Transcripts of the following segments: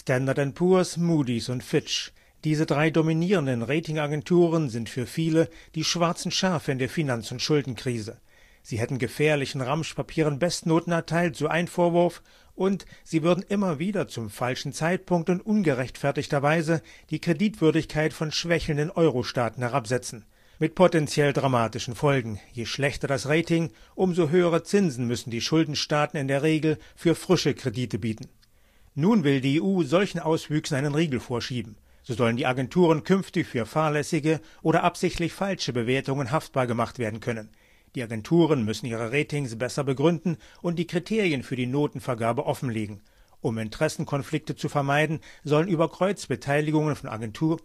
Standard & Poor's, Moody's und Fitch. Diese drei dominierenden Ratingagenturen sind für viele die schwarzen Schafe in der Finanz- und Schuldenkrise. Sie hätten gefährlichen Ramschpapieren Bestnoten erteilt, so ein Vorwurf, und sie würden immer wieder zum falschen Zeitpunkt und ungerechtfertigterweise die Kreditwürdigkeit von schwächelnden Euro-Staaten herabsetzen. Mit potenziell dramatischen Folgen. Je schlechter das Rating, umso höhere Zinsen müssen die Schuldenstaaten in der Regel für frische Kredite bieten. Nun will die EU solchen Auswüchsen einen Riegel vorschieben. So sollen die Agenturen künftig für fahrlässige oder absichtlich falsche Bewertungen haftbar gemacht werden können. Die Agenturen müssen ihre Ratings besser begründen und die Kriterien für die Notenvergabe offenlegen. Um Interessenkonflikte zu vermeiden, sollen über Kreuzbeteiligungen von Agenturen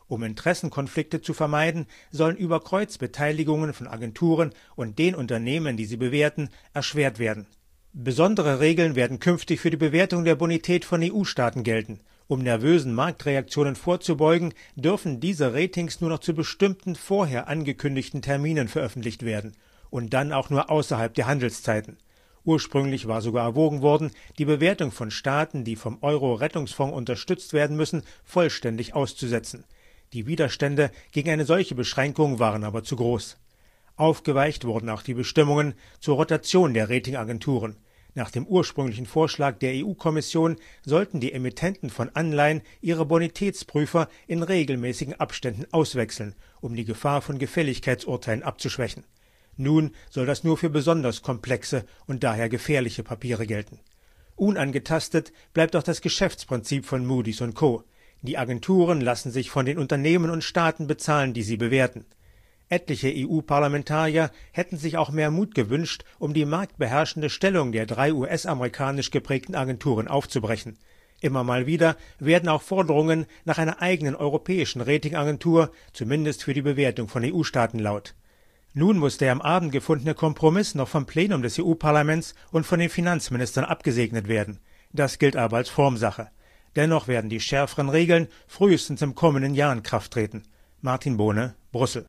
und den Unternehmen, die sie bewerten, erschwert werden. Besondere Regeln werden künftig für die Bewertung der Bonität von EU-Staaten gelten. Um nervösen Marktreaktionen vorzubeugen, dürfen diese Ratings nur noch zu bestimmten vorher angekündigten Terminen veröffentlicht werden und dann auch nur außerhalb der Handelszeiten. Ursprünglich war sogar erwogen worden, die Bewertung von Staaten, die vom Euro-Rettungsfonds unterstützt werden müssen, vollständig auszusetzen. Die Widerstände gegen eine solche Beschränkung waren aber zu groß. Aufgeweicht wurden auch die Bestimmungen zur Rotation der Ratingagenturen. Nach dem ursprünglichen Vorschlag der EU-Kommission sollten die Emittenten von Anleihen ihre Bonitätsprüfer in regelmäßigen Abständen auswechseln, um die Gefahr von Gefälligkeitsurteilen abzuschwächen. Nun soll das nur für besonders komplexe und daher gefährliche Papiere gelten. Unangetastet bleibt auch das Geschäftsprinzip von Moody's & Co. Die Agenturen lassen sich von den Unternehmen und Staaten bezahlen, die sie bewerten. Etliche EU-Parlamentarier hätten sich auch mehr Mut gewünscht, um die marktbeherrschende Stellung der drei US-amerikanisch geprägten Agenturen aufzubrechen. Immer mal wieder werden auch Forderungen nach einer eigenen europäischen Ratingagentur, zumindest für die Bewertung von EU-Staaten, laut. Nun muss der am Abend gefundene Kompromiss noch vom Plenum des EU-Parlaments und von den Finanzministern abgesegnet werden. Das gilt aber als Formsache. Dennoch werden die schärferen Regeln frühestens im kommenden Jahr in Kraft treten. Martin Bohne, Brüssel.